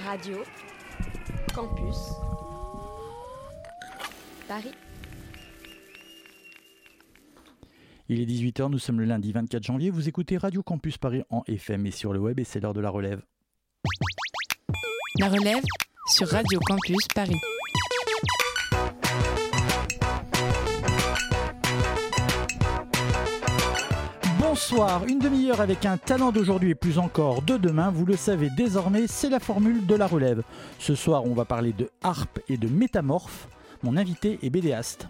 Radio Campus Paris. Il est 18h, nous sommes le lundi 24 janvier. Vous écoutez Radio Campus Paris en FM et sur le web et c'est l'heure de la relève. La relève sur Radio Campus Paris. Bonsoir, une demi-heure avec un talent d'aujourd'hui et plus encore de demain. Vous le savez désormais, c'est la formule de la relève. Ce soir, on va parler de harpe et de métamorphe. Mon invité est bédéaste.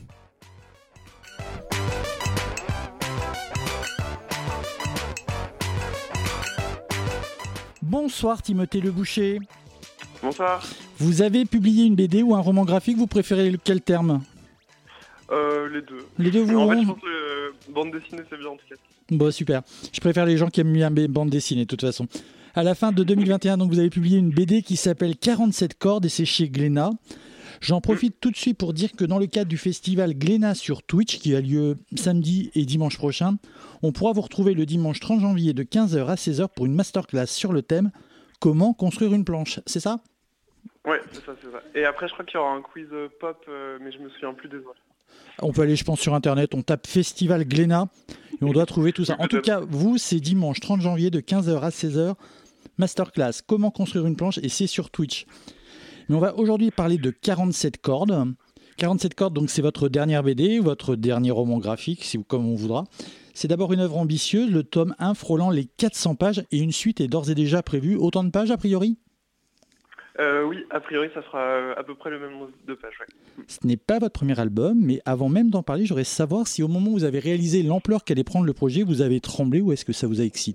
Bonsoir Timothée Le Boucher. Bonsoir. Vous avez publié une BD ou un roman graphique, vous préférez quel terme ? Les deux. Les deux vous En fait, vont ? je pense que bande dessinée, c'est bien en tout cas. Bon, super. Je préfère les gens qui aiment bien bande dessinée, de toute façon. À la fin de 2021, donc, vous avez publié une BD qui s'appelle 47 cordes et c'est chez Glénat. J'en profite tout de suite pour dire que dans le cadre du festival Glénat sur Twitch, qui a lieu samedi et dimanche prochain, on pourra vous retrouver le dimanche 30 janvier de 15h à 16h pour une masterclass sur le thème « Comment construire une planche ». C'est ça ? Ouais, c'est ça. Et après, je crois qu'il y aura un quiz pop, mais je me souviens plus des autres. On peut aller, je pense, sur Internet, on tape Festival Glénat et on doit trouver tout ça. En tout cas, vous, c'est dimanche 30 janvier de 15h à 16h, masterclass, comment construire une planche, et c'est sur Twitch. Mais on va aujourd'hui parler de 47 cordes. 47 cordes, donc c'est votre dernière BD, votre dernier roman graphique, comme on voudra. C'est d'abord une œuvre ambitieuse, le tome 1 frôlant les 400 pages, et une suite est d'ores et déjà prévue. Autant de pages, a priori ? Oui, a priori, ça sera à peu près le même nombre de pages. Ouais. Ce n'est pas votre premier album, mais avant même d'en parler, j'aurais savoir si au moment où vous avez réalisé l'ampleur qu'allait prendre le projet, vous avez tremblé ou est-ce que ça vous a excité ?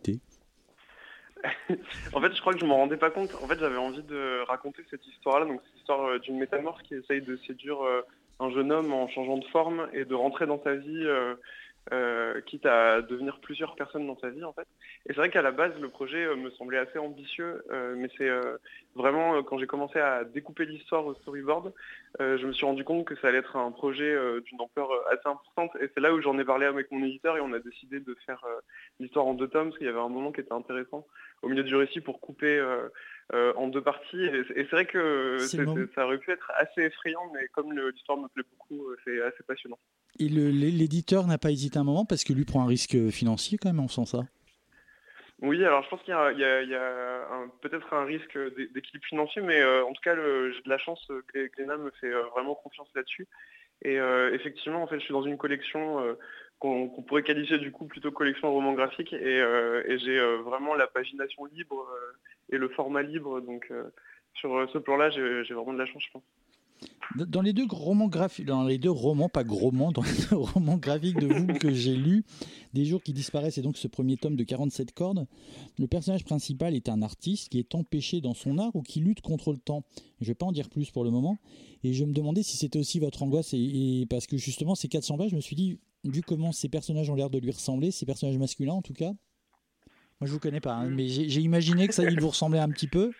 En fait, je crois que je m'en rendais pas compte. En fait, j'avais envie de raconter cette histoire-là, donc cette histoire d'une métamorphe qui essaye de séduire un jeune homme en changeant de forme et de rentrer dans sa vie, quitte à devenir plusieurs personnes dans sa vie, en fait. Et c'est vrai qu'à la base, le projet me semblait assez ambitieux, mais c'est vraiment quand j'ai commencé à découper l'histoire au storyboard, je me suis rendu compte que ça allait être un projet d'une ampleur assez importante. Et c'est là où j'en ai parlé avec mon éditeur et on a décidé de faire l'histoire en 2 tomes, parce qu'il y avait un moment qui était intéressant au milieu du récit pour couper en 2 parties. Et c'est vrai que ça aurait pu être assez effrayant, mais comme l'histoire me plaît beaucoup, c'est assez passionnant. Et l'éditeur n'a pas hésité un moment parce que lui prend un risque financier quand même en faisant ça. Oui, alors je pense qu'il y a peut-être un risque d'équilibre financier, mais en tout cas, j'ai de la chance que Glénat me fait vraiment confiance là-dessus. Et effectivement, en fait, je suis dans une collection qu'on pourrait qualifier du coup plutôt collection roman graphique, et j'ai vraiment la pagination libre et le format libre. Donc sur ce plan-là, j'ai vraiment de la chance, je pense. Dans les deux romans graphiques, dans les deux romans graphiques de vous que j'ai lus, Des jours qui disparaissent, et donc ce premier tome de 47 cordes, le personnage principal est un artiste qui est empêché dans son art ou qui lutte contre le temps. Je ne vais pas en dire plus pour le moment. Et je me demandais si c'était aussi votre angoisse, et parce que justement ces 400 pages, je me suis dit, vu comment ces personnages ont l'air de lui ressembler, ces personnages masculins en tout cas, moi je ne vous connais pas, hein, mais j'ai imaginé que ça il vous ressemblait un petit peu.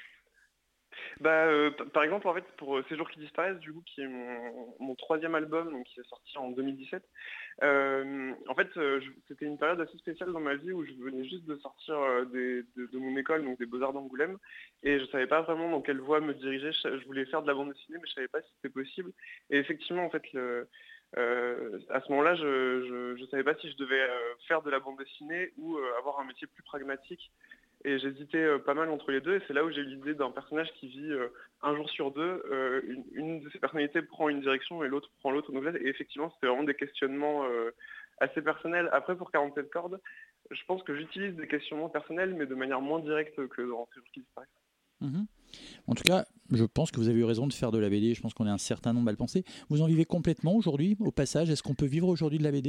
Par exemple, en fait, pour Ces jours qui disparaissent, du coup, qui est mon 3e album, donc qui est sorti en 2017, en fait, c'était une période assez spéciale dans ma vie où je venais juste de sortir de mon école, donc des Beaux-Arts d'Angoulême, et je ne savais pas vraiment dans quelle voie me diriger. Je voulais faire de la bande dessinée, mais je ne savais pas si c'était possible. Et effectivement, en fait, à ce moment-là, je ne savais pas si je devais faire de la bande dessinée ou avoir un métier plus pragmatique. Et j'hésitais pas mal entre les deux, et c'est là où j'ai eu l'idée d'un personnage qui vit un jour sur deux. Une de ses personnalités prend une direction et l'autre prend l'autre. Donc là, et effectivement, c'était vraiment des questionnements assez personnels. Après, pour 47 cordes, je pense que j'utilise des questionnements personnels, mais de manière moins directe que dans Ces jours qui disparaissent. Mmh. En tout cas, je pense que vous avez eu raison de faire de la BD. Je pense qu'on est un certain nombre à le penser. Vous en vivez complètement aujourd'hui, au passage. Est-ce qu'on peut vivre aujourd'hui de la BD ?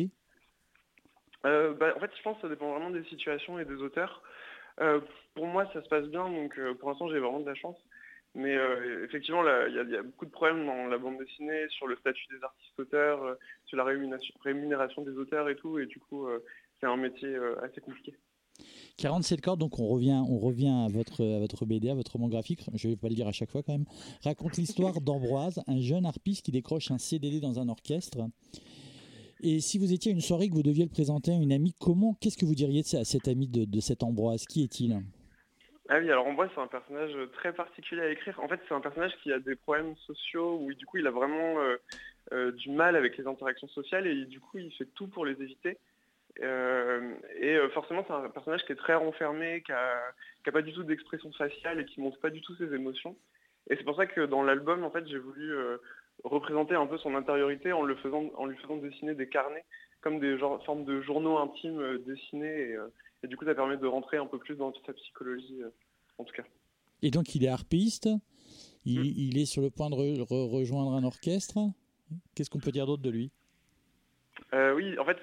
En fait, je pense que ça dépend vraiment des situations et des auteurs. Pour moi, ça se passe bien, donc pour l'instant, j'ai vraiment de la chance. Mais effectivement, il y a beaucoup de problèmes dans la bande dessinée, sur le statut des artistes-auteurs, sur la rémunération des auteurs et tout, et du coup, c'est un métier assez compliqué. 47 cordes, donc on revient à votre BD, à votre roman graphique, je ne vais pas le dire à chaque fois quand même, raconte l'histoire d'Ambroise, un jeune harpiste qui décroche un CDD dans un orchestre. Et si vous étiez à une soirée que vous deviez le présenter à une amie, qu'est-ce que vous diriez à cet ami de cet Ambroise ? Qui est-il ? Ah oui, alors Ambroise, c'est un personnage très particulier à écrire. En fait, c'est un personnage qui a des problèmes sociaux où du coup il a vraiment du mal avec les interactions sociales et du coup il fait tout pour les éviter. Forcément, c'est un personnage qui est très renfermé, qui a pas du tout d'expression faciale et qui montre pas du tout ses émotions. Et c'est pour ça que dans l'album, en fait, j'ai voulu représenter un peu son intériorité en lui faisant dessiner des carnets, comme des formes de journaux intimes dessinés. Et du coup, ça permet de rentrer un peu plus dans sa psychologie, en tout cas. Et donc, il est harpiste. Mm. Il est sur le point de rejoindre un orchestre. Qu'est-ce qu'on peut dire d'autre de lui ? Oui, en fait,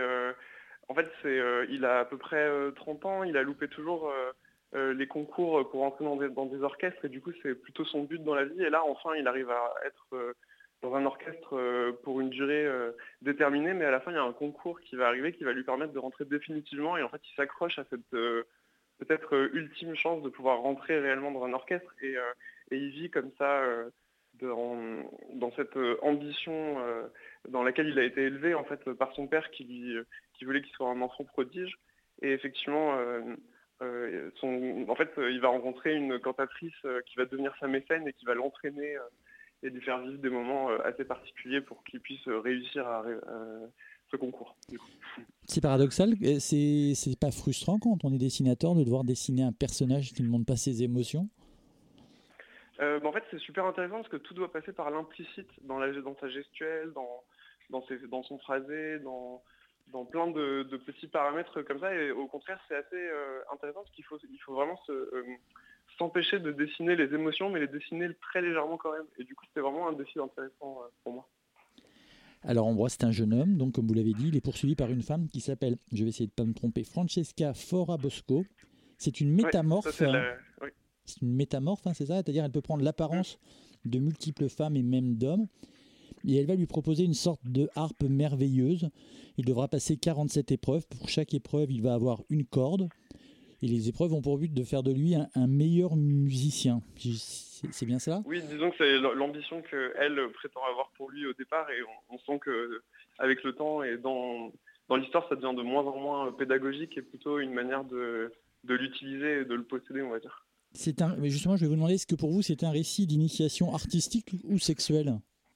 il a à peu près 30 ans. Il a loupé toujours les concours pour entrer dans des orchestres. Et du coup, c'est plutôt son but dans la vie. Et là, enfin, il arrive à être dans un orchestre pour une durée déterminée. Mais à la fin, il y a un concours qui va arriver qui va lui permettre de rentrer définitivement. Et en fait, il s'accroche à cette peut-être ultime chance de pouvoir rentrer réellement dans un orchestre. Et il vit comme ça dans cette ambition dans laquelle il a été élevé en fait par son père qui voulait qu'il soit un enfant prodige. Et effectivement, il va rencontrer une cantatrice qui va devenir sa mécène et qui va l'entraîner et lui faire vivre des moments assez particuliers pour qu'il puisse réussir à ce concours. Du coup. C'est paradoxal, c'est pas frustrant quand on est dessinateur de devoir dessiner un personnage qui ne montre pas ses émotions ? En fait, c'est super intéressant parce que tout doit passer par l'implicite dans sa gestuelle, dans son phrasé, dans plein de petits paramètres comme ça. Et au contraire, c'est assez intéressant parce qu'il faut vraiment s'empêcher de dessiner les émotions, mais les dessiner très légèrement quand même. Et du coup, c'était vraiment un défi intéressant pour moi. Alors Ambroise, c'est un jeune homme, donc comme vous l'avez dit, il est poursuivi par une femme qui s'appelle, je vais essayer de ne pas me tromper, Francesca Forabosco. C'est une métamorphe. Oui. C'est une métamorphe, c'est ça ? C'est-à-dire qu'elle peut prendre l'apparence de multiples femmes et même d'hommes. Et elle va lui proposer une sorte de harpe merveilleuse. Il devra passer 47 épreuves. Pour chaque épreuve, il va avoir une corde. Et les épreuves ont pour but de faire de lui un meilleur musicien. C'est bien ça ? Oui, disons que c'est l'ambition qu'elle prétend avoir pour lui au départ. Et on sent qu'avec le temps et dans l'histoire, ça devient de moins en moins pédagogique et plutôt une manière de l'utiliser et de le posséder, on va dire. Mais justement, je vais vous demander, est-ce que pour vous, c'est un récit d'initiation artistique ou sexuelle ?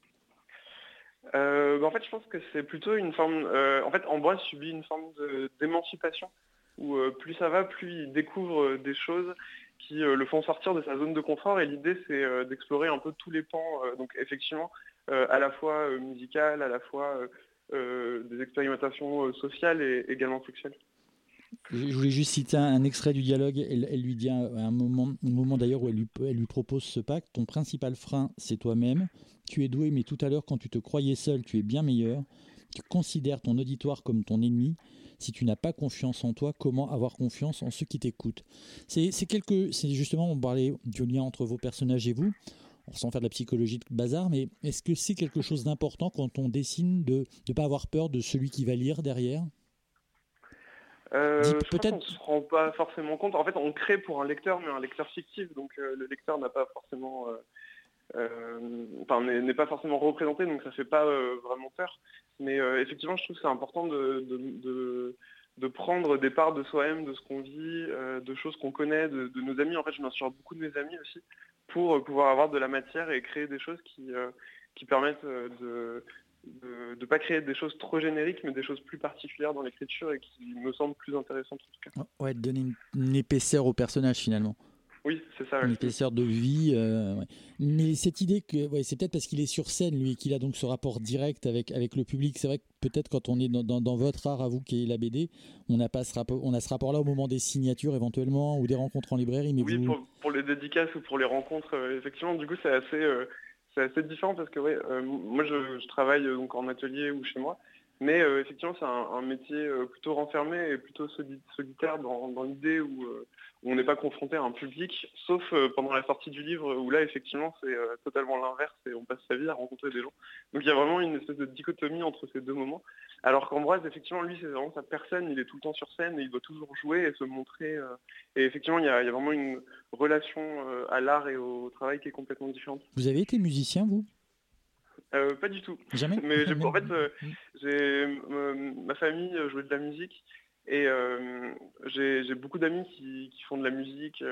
En fait, je pense que c'est plutôt une forme... en fait, Ambroise subit une forme d'émancipation, où plus ça va, plus il découvre des choses qui le font sortir de sa zone de confort. Et l'idée, c'est d'explorer un peu tous les pans. Donc effectivement, à la fois musicales, à la fois des expérimentations sociales et également sexuelles. Je voulais juste citer un extrait du dialogue. Elle lui dit à un moment d'ailleurs où elle lui propose ce pacte. Ton principal frein, c'est toi-même. Tu es doué, mais tout à l'heure, quand tu te croyais seul, tu es bien meilleur. Tu considères ton auditoire comme ton ennemi. Si tu n'as pas confiance en toi, comment avoir confiance en ceux qui t'écoutent ? C'est justement, on parlait du lien entre vos personnages et vous, sans faire de la psychologie de bazar, mais est-ce que c'est quelque chose d'important quand on dessine de ne pas avoir peur de celui qui va lire derrière ? Je pense qu'on ne se rend pas forcément compte. En fait, on crée pour un lecteur, mais un lecteur fictif, donc le lecteur n'a pas forcément, n'est pas forcément représenté, donc ça fait pas vraiment peur. Mais effectivement, je trouve que c'est important de prendre des parts de soi-même, de ce qu'on vit, de choses qu'on connaît, de nos amis. En fait, je m'inspire beaucoup de mes amis aussi pour pouvoir avoir de la matière et créer des choses qui permettent de pas créer des choses trop génériques, mais des choses plus particulières dans l'écriture et qui me semblent plus intéressantes en tout cas. Ouais, donner une épaisseur au personnage finalement. Oui, c'est ça. Une épaisseur de vie. Ouais. Mais cette idée que c'est peut-être parce qu'il est sur scène, lui, et qu'il a donc ce rapport direct avec le public. C'est vrai que peut-être quand on est dans votre art à vous, qui est la BD, on a ce rapport-là au moment des signatures éventuellement ou des rencontres en librairie. Mais oui, pour les dédicaces ou pour les rencontres, effectivement, du coup, c'est assez différent parce que moi, je travaille donc en atelier ou chez moi. Mais effectivement, c'est un métier plutôt renfermé et plutôt solitaire dans l'idée où on n'est pas confronté à un public, sauf pendant la sortie du livre, où là, effectivement, c'est totalement l'inverse et on passe sa vie à rencontrer des gens. Donc il y a vraiment une espèce de dichotomie entre ces deux moments. Alors qu'Ambroise, effectivement, lui, c'est vraiment sa personne, il est tout le temps sur scène et il doit toujours jouer et se montrer. Et effectivement, il y a vraiment une relation à l'art et au travail qui est complètement différente. Vous avez été musicien, vous ? Pas du tout. Jamais. Mais en fait, ma famille jouait de la musique Et j'ai beaucoup d'amis qui font de la musique.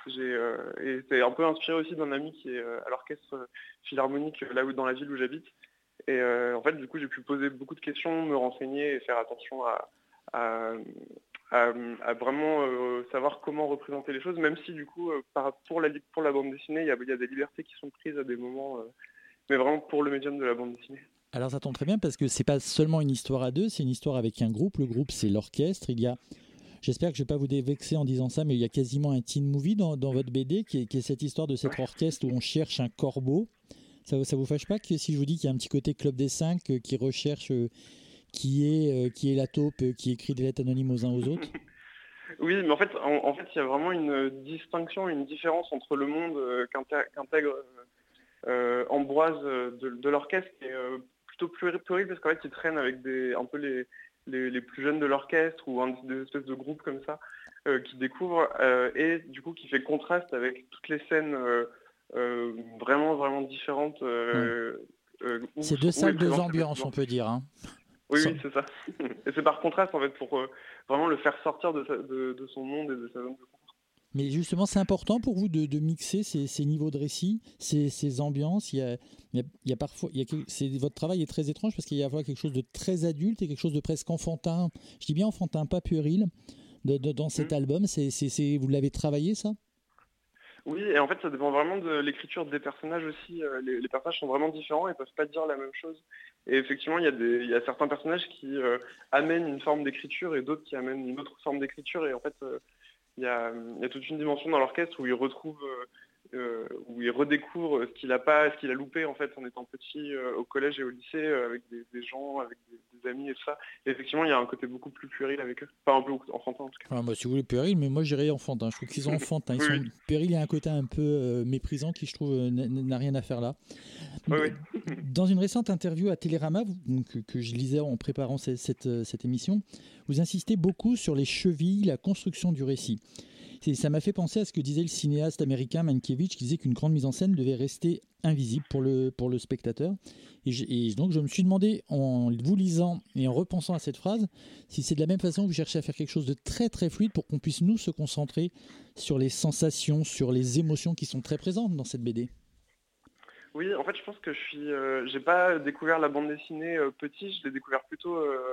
Et c'est un peu inspiré aussi d'un ami qui est à l'orchestre philharmonique là où dans la ville où j'habite. Et en fait, du coup, j'ai pu poser beaucoup de questions, me renseigner et faire attention à, à vraiment savoir comment représenter les choses, même si du coup, pour la bande dessinée, il y a des libertés qui sont prises à des moments, mais vraiment pour le médium de la bande dessinée. Alors ça tombe très bien parce que c'est pas seulement une histoire à deux, c'est une histoire avec un groupe. Le groupe, c'est l'orchestre. J'espère que je ne vais pas vous vexer en disant ça, mais il y a quasiment un teen movie dans votre BD qui est cette histoire de cet orchestre où on cherche un corbeau. Ça vous fâche pas que si je vous dis qu'il y a un petit côté Club des 5 qui recherche qui est la taupe qui écrit des lettres anonymes aux uns aux autres? Oui, mais en fait, il y a vraiment une distinction, une différence entre le monde qu'intègre Ambroise de l'orchestre qui est plutôt pluriel parce qu'en fait, il traîne avec un peu les plus jeunes de l'orchestre ou des espèces de groupes comme ça qui découvrent et du coup qui fait contraste avec toutes les scènes vraiment, vraiment différentes. C'est deux salles, deux ambiances, on peut dire. Hein. Oui, c'est ça. Et c'est par contraste, en fait, pour vraiment le faire sortir de son monde et de sa zone de confort. Mais justement, c'est important pour vous de mixer ces niveaux de récit, ces ambiances. Il y a parfois, votre travail est très étrange parce qu'il y a à la fois quelque chose de très adulte et quelque chose de presque enfantin. Je dis bien enfantin, pas puéril, dans cet album. Vous l'avez travaillé, ça ? Oui, et en fait, ça dépend vraiment de l'écriture des personnages aussi. Les personnages sont vraiment différents et ne peuvent pas dire la même chose. Et effectivement, il y a certains personnages qui amènent une forme d'écriture et d'autres qui amènent une autre forme d'écriture. Et en fait, il y a toute une dimension dans l'orchestre où il retrouve, où il redécouvre ce qu'il a loupé en fait en étant petit au collège et au lycée avec des gens, avec des amis et tout ça. Et effectivement, il y a un côté beaucoup plus puéril avec eux. Enfin, un peu enfantin en tout cas. Ah, moi, si vous voulez puéril, mais moi j'irais enfantin. Je trouve qu'ils sont enfantins. Oui. Puéril, il y a un côté un peu méprisant qui, je trouve, n'a rien à faire là. Oui. Dans une récente interview à Télérama, que je lisais en préparant cette émission, vous insistez beaucoup sur les chevilles, la construction du récit. Ça m'a fait penser à ce que disait le cinéaste américain Mankiewicz, qui disait qu'une grande mise en scène devait rester invisible pour le spectateur. Et donc je me suis demandé, en vous lisant et en repensant à cette phrase, si c'est de la même façon que vous cherchez à faire quelque chose de très très fluide pour qu'on puisse nous se concentrer sur les sensations, sur les émotions qui sont très présentes dans cette BD. Oui, en fait, je pense que j'ai pas découvert la bande dessinée petit, je l'ai découvert plutôt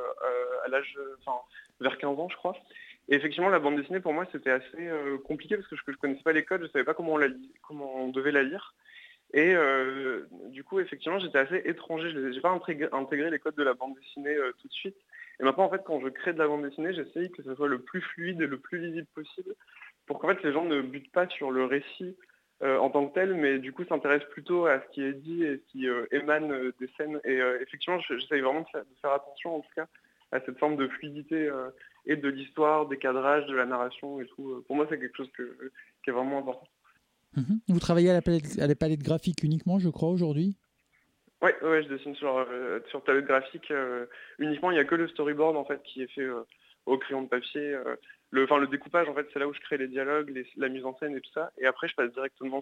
à l'âge, vers 15 ans, je crois. Et effectivement, la bande dessinée, pour moi, c'était assez compliqué parce que je connaissais pas les codes, je savais pas comment on devait la lire. Et du coup, effectivement, j'étais assez étranger, j'ai pas intégré les codes de la bande dessinée tout de suite. Et maintenant, en fait, quand je crée de la bande dessinée, j'essaye que ce soit le plus fluide et le plus lisible possible pour qu'en fait, les gens ne butent pas sur le récit en tant que tel, mais du coup s'intéresse plutôt à ce qui est dit et ce qui émane des scènes. Et effectivement, j'essaye vraiment de faire attention en tout cas à cette forme de fluidité et de l'histoire, des cadrages, de la narration et tout. Pour moi, c'est quelque chose qui est vraiment important. Vous travaillez à la palette graphique uniquement, je crois, aujourd'hui ? Oui, je dessine sur tablette graphique uniquement. Il n'y a que le storyboard en fait qui est fait au crayon de papier. Le découpage, en fait, c'est là où je crée les dialogues, la mise en scène et tout ça. Et après, je passe directement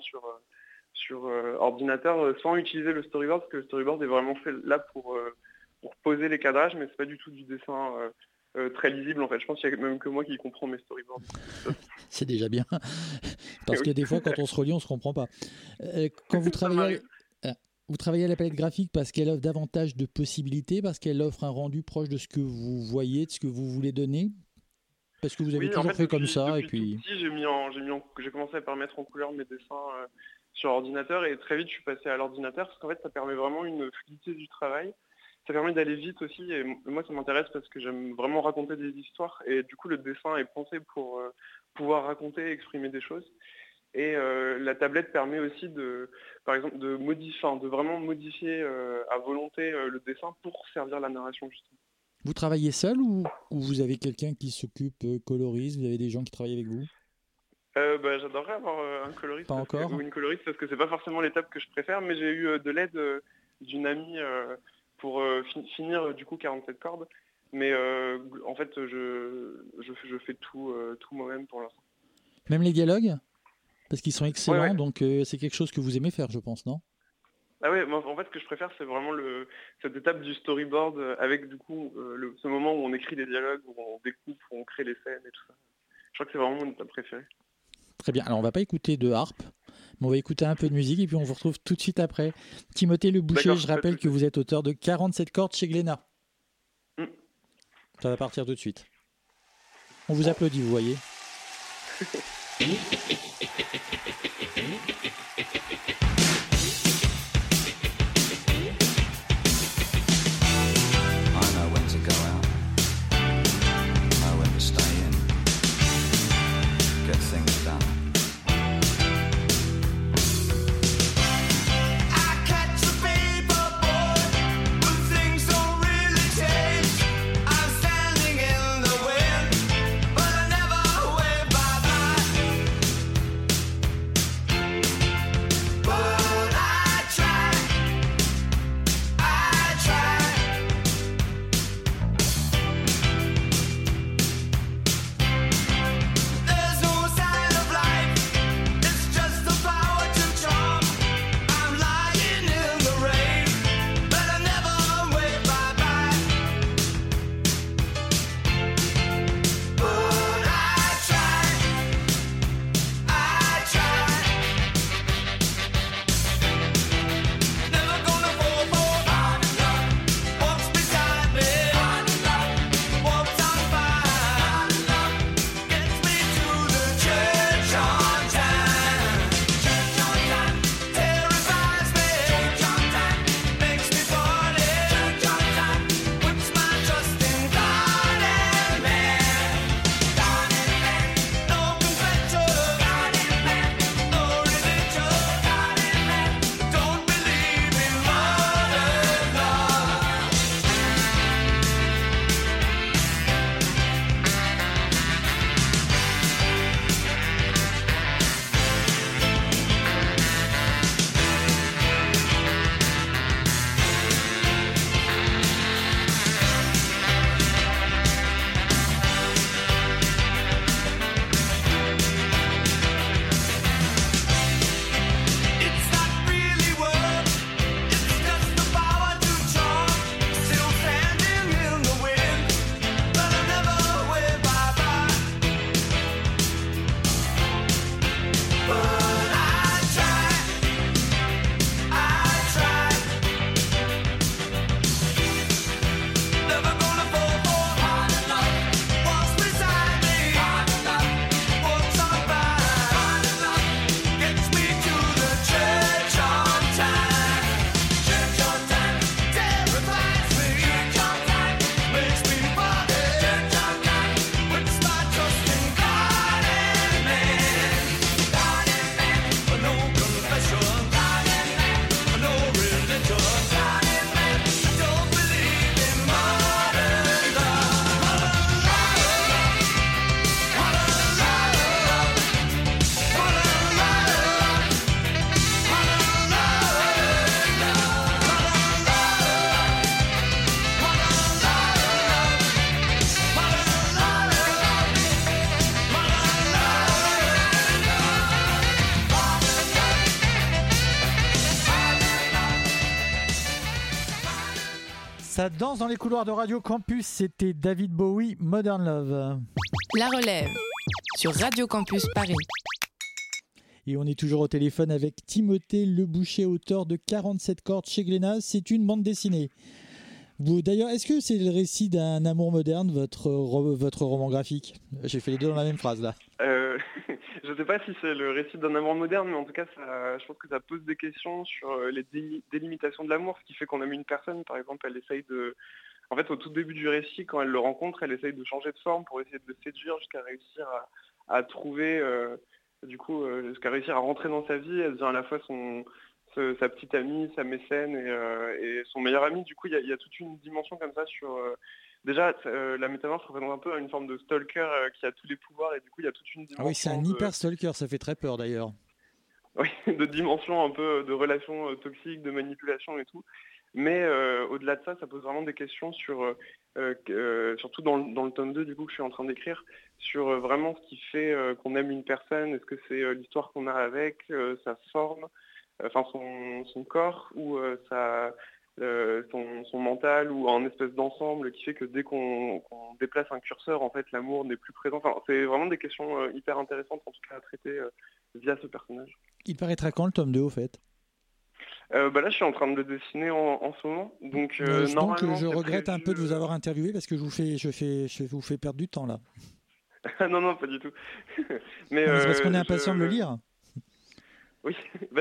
sur ordinateur sans utiliser le storyboard, parce que le storyboard est vraiment fait là pour poser les cadrages, mais c'est pas du tout du dessin très lisible, en fait. Je pense qu'il y a même que moi qui comprends mes storyboards. C'est déjà bien. Parce que des fois, quand on se relie, on se comprend pas. Quand vous travaillez... Vous travaillez à la palette graphique parce qu'elle offre davantage de possibilités, parce qu'elle offre un rendu proche de ce que vous voyez, de ce que vous voulez donner ? Parce que vous avez toujours fait comme ça et puis... Tout petit, j'ai commencé par mettre en couleur mes dessins sur ordinateur et très vite je suis passé à l'ordinateur parce qu'en fait ça permet vraiment une fluidité du travail. Ça permet d'aller vite aussi et moi ça m'intéresse parce que j'aime vraiment raconter des histoires et du coup le dessin est pensé pour pouvoir raconter et exprimer des choses. Et la tablette permet aussi par exemple, de vraiment modifier à volonté le dessin pour servir la narration justement. Vous travaillez seul ou vous avez quelqu'un qui s'occupe coloriste, vous avez des gens qui travaillent avec vous ? J'adorerais avoir un coloriste ou une coloriste parce que c'est pas forcément l'étape que je préfère, mais j'ai eu de l'aide d'une amie pour finir du coup 47 cordes. Mais en fait, je fais tout moi-même pour l'instant. Même les dialogues ? Parce qu'ils sont excellents, ouais. Donc c'est quelque chose que vous aimez faire, je pense, non ? Ah ouais, moi, en fait, ce que je préfère, c'est vraiment cette étape du storyboard avec du coup ce moment où on écrit les dialogues, où on découpe, où on crée les scènes et tout ça. Je crois que c'est vraiment mon étape préférée. Très bien. Alors, on va pas écouter de harpe, mais on va écouter un peu de musique et puis on vous retrouve tout de suite après. Timothée Le Boucher, D'accord, je rappelle que vous êtes auteur de 47 cordes chez Glénat. Mm. Ça va partir tout de suite. On vous applaudit, vous voyez. Ça danse dans les couloirs de Radio Campus, c'était David Bowie, Modern Love. La relève sur Radio Campus Paris. Et on est toujours au téléphone avec Timothée Le Boucher, auteur de 47 cordes chez Glénat. C'est une bande dessinée. D'ailleurs, est-ce que c'est le récit d'un amour moderne, votre roman graphique ? J'ai fait les deux dans la même phrase là. Je ne sais pas si c'est le récit d'un amour moderne, mais en tout cas, je pense que ça pose des questions sur les délimitations de l'amour, ce qui fait qu'on aime une personne, par exemple, elle essaye de... En fait, au tout début du récit, quand elle le rencontre, elle essaye de changer de forme pour essayer de le séduire jusqu'à réussir à trouver, jusqu'à réussir à rentrer dans sa vie. Elle devient à la fois sa petite amie, sa mécène et son meilleur ami. Du coup, il y a toute une dimension comme ça sur... Déjà, la métamorphe représente un peu une forme de stalker qui a tous les pouvoirs et du coup, il y a toute une dimension... Ah oui, c'est un hyper stalker, ça fait très peur d'ailleurs. Oui, de dimension un peu de relations toxiques, de manipulation et tout. Mais au-delà de ça, ça pose vraiment des questions sur, surtout dans le tome 2 du coup que je suis en train d'écrire, sur vraiment ce qui fait qu'on aime une personne. Est-ce que c'est l'histoire qu'on a avec, sa forme, enfin son corps, ou son mental, ou un espèce d'ensemble qui fait que dès qu'on déplace un curseur, en fait, l'amour n'est plus présent. Enfin, c'est vraiment des questions hyper intéressantes, en tout cas, à traiter via ce personnage. Il paraîtra quand le tome 2 au fait? Là, je suis en train de le dessiner en ce moment. Donc, normalement, je c'est regrette un prévu, peu de vous avoir interviewé parce que je vous fais perdre du temps là. non, pas du tout. Mais, Non, mais c'est parce qu'on est impatient de le lire. Oui,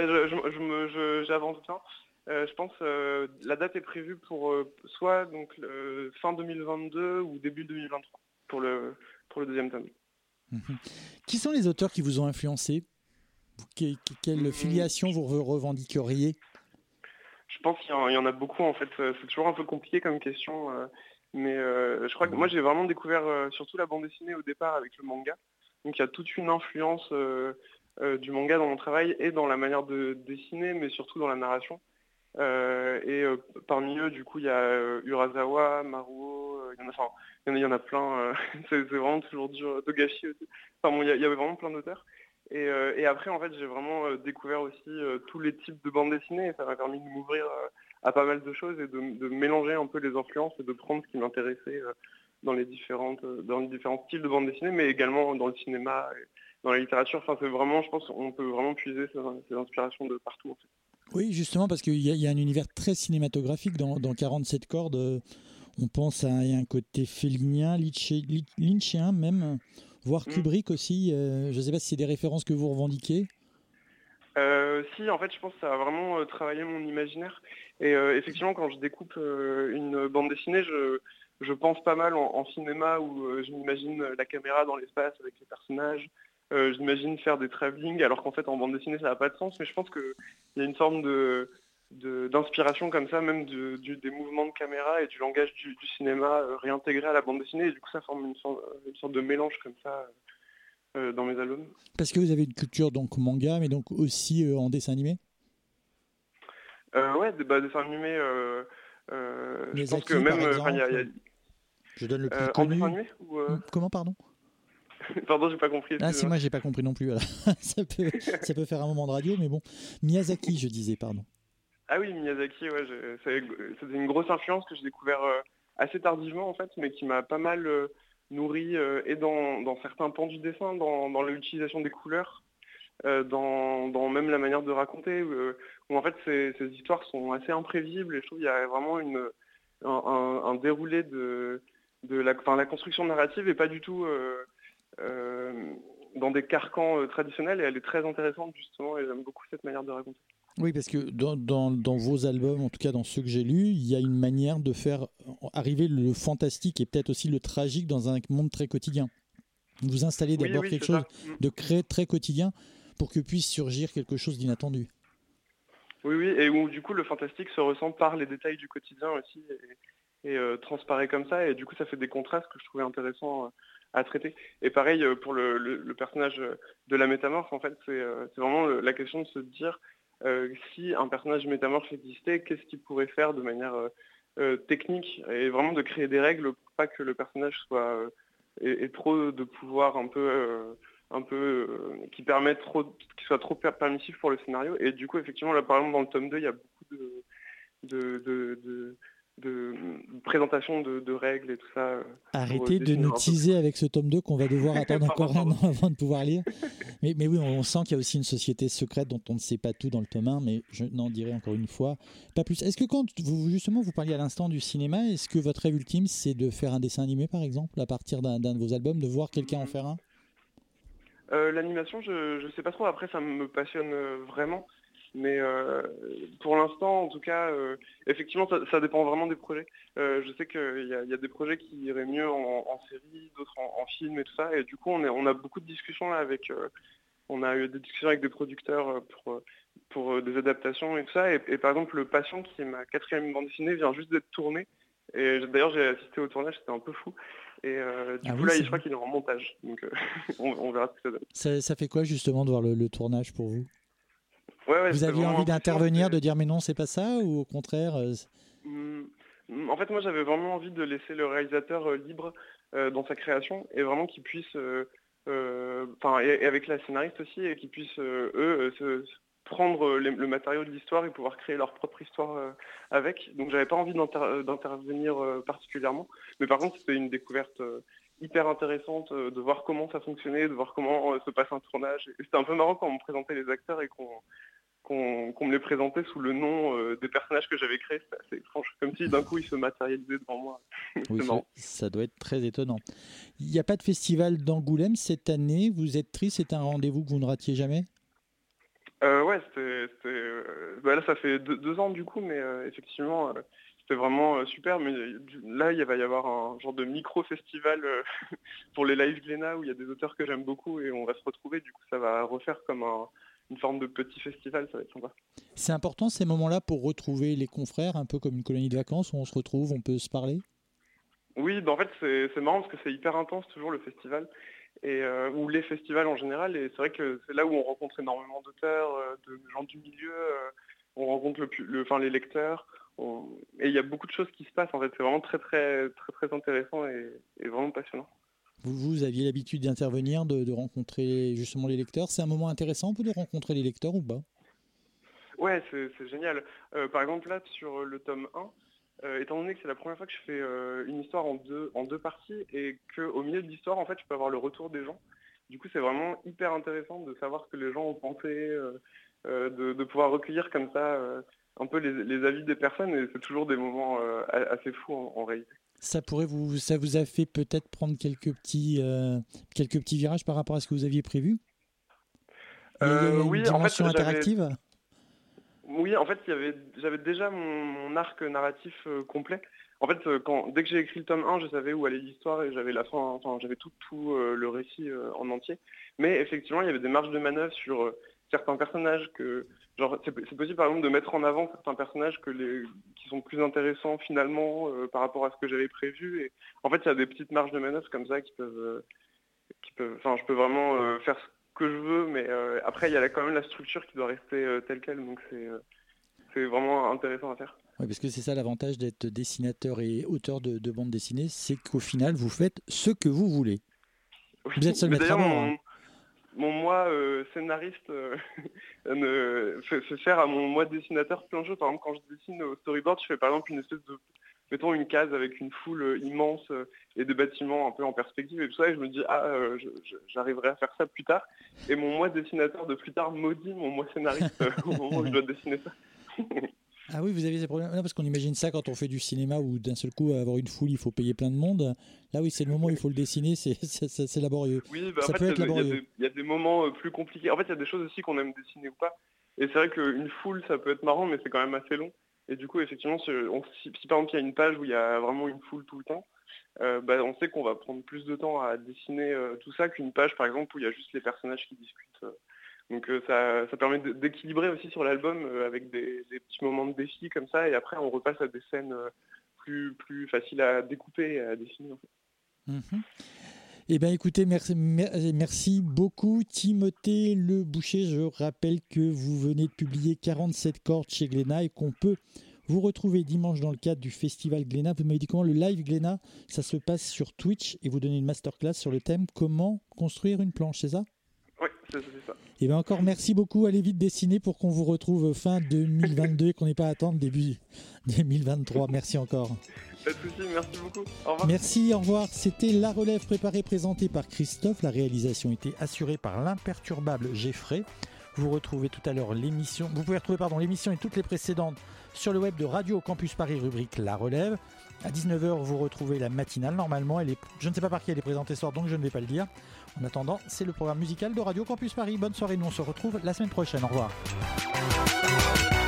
j'avance bien. Je pense la date est prévue pour soit donc fin 2022 ou début 2023 pour le deuxième tome. Qui sont les auteurs qui vous ont influencé? Quelle filiation vous revendiqueriez? Je pense qu'il y en a beaucoup en fait. C'est toujours un peu compliqué comme question. Mais je crois que moi j'ai vraiment découvert surtout la bande dessinée au départ avec le manga. Donc il y a toute une influence du manga dans mon travail et dans la manière de dessiner, mais surtout dans la narration. Parmi eux, du coup, il y a Urasawa, Maruo, il y en a plein. C'est vraiment toujours dur. Togashi aussi. Enfin bon, il y avait vraiment plein d'auteurs. Et après, en fait, j'ai vraiment découvert aussi tous les types de bandes dessinées et ça m'a permis de m'ouvrir à pas mal de choses et de mélanger un peu les influences et de prendre ce qui m'intéressait dans les différents styles de bandes dessinées, mais également dans le cinéma et dans la littérature. Enfin, c'est vraiment, je pense qu'on peut vraiment puiser ces inspirations de partout, en fait. Oui, justement, parce qu'il y a un univers très cinématographique dans 47 cordes. On pense à un côté félinien, lynchien même, voire Kubrick aussi. Je ne sais pas si c'est des références que vous revendiquez. Si, en fait, je pense que ça a vraiment travaillé mon imaginaire. Et effectivement, quand je découpe une bande dessinée, je pense pas mal en cinéma où je m'imagine la caméra dans l'espace avec les personnages. J'imagine faire des travelling, alors qu'en fait, en bande dessinée, ça n'a pas de sens. Mais je pense qu'il y a une forme d'inspiration comme ça, même des mouvements de caméra et du langage du cinéma réintégré à la bande dessinée. Et du coup, ça forme une sorte de mélange comme ça dans mes albums. Parce que vous avez une culture donc manga, mais donc aussi en dessin animé. Ouais, dessin animé. Je pense que par même. exemple, je donne le plus en connu. dessin animé ou, Comment, pardon? Pardon, j'ai pas compris. Ah si, moi j'ai pas compris non plus. Voilà. ça peut faire un moment de radio, mais bon. Miyazaki, je disais, pardon. Ah oui, Miyazaki, ouais, c'était une grosse influence que j'ai découvert assez tardivement en fait, mais qui m'a pas mal nourri et dans certains pans du dessin, dans l'utilisation des couleurs, dans même la manière de raconter, où en fait ces histoires sont assez imprévisibles et je trouve qu'il y a vraiment un déroulé de la construction narrative et pas du tout dans des carcans traditionnels, et elle est très intéressante justement et j'aime beaucoup cette manière de raconter. Oui, parce que dans vos albums, en tout cas dans ceux que j'ai lus, il y a une manière de faire arriver le fantastique et peut-être aussi le tragique dans un monde très quotidien. Vous installez d'abord quelque chose de très quotidien pour que puisse surgir quelque chose d'inattendu. Oui, et où du coup le fantastique se ressent par les détails du quotidien aussi et transparaît comme ça, et du coup ça fait des contrastes que je trouvais intéressants à traiter. Et pareil pour le personnage de la métamorphe, en fait c'est vraiment la question de se dire si un personnage métamorphe existait, qu'est-ce qu'il pourrait faire de manière technique, et vraiment de créer des règles pour pas que le personnage soit ait trop de pouvoir un peu qui permettent qui soit trop permissif pour le scénario. Et du coup effectivement là par exemple dans le tome 2 il y a beaucoup de présentation de règles et tout ça. Arrêtez de nous teaser avec ce tome 2 qu'on va devoir attendre encore un an avant de pouvoir lire. Mais oui, on sent qu'il y a aussi une société secrète dont on ne sait pas tout dans le tome 1, mais je n'en dirai encore une fois pas plus. Est-ce que quand vous parliez à l'instant du cinéma, est-ce que votre rêve ultime c'est de faire un dessin animé par exemple, à partir d'un de vos albums, de voir quelqu'un en faire un? L'animation, je sais pas trop, après ça me passionne vraiment. Mais pour l'instant, en tout cas, effectivement, ça dépend vraiment des projets. Je sais qu'il y a des projets qui iraient mieux en série, d'autres en film et tout ça. Et du coup, on a beaucoup de discussions là avec. On a eu des discussions avec des producteurs pour des adaptations et tout ça. Et par exemple, Le Patient, qui est ma 4e bande dessinée, vient juste d'être tournée. Et d'ailleurs, j'ai assisté au tournage, c'était un peu fou. Et du coup, là, je crois qu'il est en montage. Donc, on verra ce que ça donne. Ça fait quoi justement de voir le tournage pour vous? Ouais, vous aviez envie d'intervenir, de dire mais non, c'est pas ça, ou au contraire En fait, moi, j'avais vraiment envie de laisser le réalisateur libre dans sa création et vraiment qu'il puisse, et avec la scénariste aussi, et qu'ils puissent, prendre le matériau de l'histoire et pouvoir créer leur propre histoire avec. Donc, j'avais pas envie d'intervenir particulièrement. Mais par contre, c'était une découverte hyper intéressante de voir comment ça fonctionnait, de voir comment se passe un tournage. Et c'était un peu marrant quand on me présentait les acteurs et qu'on me les présentait sous le nom des personnages que j'avais créés. C'était assez étrange, comme si d'un coup ils se matérialisaient devant moi. Oui, ça doit être très étonnant. Il n'y a pas de festival d'Angoulême cette année. Vous êtes triste, c'est un rendez-vous que vous ne ratiez jamais? Ouais, là ça fait 2 ans du coup, mais effectivement c'était vraiment super. Mais là il va y avoir un genre de micro-festival pour les live Glénat où il y a des auteurs que j'aime beaucoup et on va se retrouver. Du coup ça va refaire comme une forme de petit festival, ça va être sympa. C'est important ces moments-là pour retrouver les confrères, un peu comme une colonie de vacances où on se retrouve, on peut se parler? Oui, en fait c'est marrant parce que c'est hyper intense toujours le festival, et ou les festivals en général, et c'est vrai que c'est là où on rencontre énormément d'auteurs, de gens du milieu, on rencontre les lecteurs, et il y a beaucoup de choses qui se passent en fait, c'est vraiment très très très très intéressant et vraiment passionnant. Vous aviez l'habitude d'intervenir, de rencontrer justement les lecteurs. C'est un moment intéressant pour de rencontrer les lecteurs ou pas? Ouais, c'est génial. Par exemple là sur le tome 1, étant donné que c'est la première fois que je fais une histoire en deux parties et qu'au milieu de l'histoire en fait je peux avoir le retour des gens. Du coup c'est vraiment hyper intéressant de savoir ce que les gens ont pensé, de pouvoir recueillir comme ça un peu les avis des personnes, et c'est toujours des moments assez fous en réalité. Ça vous a fait peut-être prendre quelques petits virages par rapport à ce que vous aviez prévu? Il y a une dimension interactive? Oui, en fait, j'avais déjà mon arc narratif complet. En fait, dès que j'ai écrit le tome 1, je savais où allait l'histoire et j'avais la fin, enfin, j'avais tout le récit en entier. Mais effectivement, il y avait des marges de manœuvre sur certains personnages c'est possible par exemple de mettre en avant certains personnages qui sont plus intéressants finalement par rapport à ce que j'avais prévu. Et en fait, il y a des petites marges de manœuvre comme ça qui peuvent, enfin, je peux vraiment faire ce que je veux, mais après il y a quand même la structure qui doit rester telle quelle, donc c'est vraiment intéressant à faire. Oui, parce que c'est ça l'avantage d'être dessinateur et auteur de bande dessinée, c'est qu'au final vous faites ce que vous voulez. Oui, vous êtes seul maître à bord. Mon moi scénariste fait faire à mon moi dessinateur plein de choses. Par exemple, quand je dessine au storyboard, je fais par exemple une espèce de, mettons une case avec une foule immense et des bâtiments un peu en perspective et tout ça, et je me dis j'arriverai à faire ça plus tard. Et mon moi dessinateur de plus tard maudit mon moi scénariste au moment où je dois dessiner ça. Ah oui, vous avez ces problèmes. Non, parce qu'on imagine ça quand on fait du cinéma où d'un seul coup, avoir une foule, il faut payer plein de monde. Là, oui, c'est le moment où il faut le dessiner, c'est laborieux. Oui, ça peut être laborieux. Il y a des moments plus compliqués. En fait, il y a des choses aussi qu'on aime dessiner ou pas. Et c'est vrai qu'une foule, ça peut être marrant, mais c'est quand même assez long. Et du coup, effectivement, si par exemple il y a une page où il y a vraiment une foule tout le temps, on sait qu'on va prendre plus de temps à dessiner tout ça qu'une page, par exemple, où il y a juste les personnages qui discutent. Donc ça permet d'équilibrer aussi sur l'album avec des petits moments de défi comme ça, et après on repasse à des scènes plus faciles à découper et à dessiner en fait. Mmh. Eh bien écoutez, merci beaucoup Timothée Le Boucher. Je rappelle que vous venez de publier 47 cordes chez Glénat et qu'on peut vous retrouver dimanche dans le cadre du festival Glénat. Vous m'avez dit comment le live Glénat, ça se passe sur Twitch et vous donnez une masterclass sur le thème comment construire une planche, c'est ça? Oui, c'est ça. Et bien encore merci beaucoup, allez vite dessiner pour qu'on vous retrouve fin 2022 et qu'on n'ait pas à attendre début 2023. Merci encore. Pas de soucis, merci beaucoup. Au revoir. Merci, au revoir. C'était La Relève préparée, présentée par Christophe. La réalisation était assurée par l'imperturbable Geffray. Vous retrouvez tout à l'heure l'émission. Vous pouvez retrouver l'émission et toutes les précédentes sur le web de Radio Campus Paris, rubrique La Relève. À 19h, vous retrouvez la matinale. Normalement, je ne sais pas par qui elle est présentée ce soir, donc je ne vais pas le dire. En attendant, c'est le programme musical de Radio Campus Paris. Bonne soirée, nous on se retrouve la semaine prochaine. Au revoir.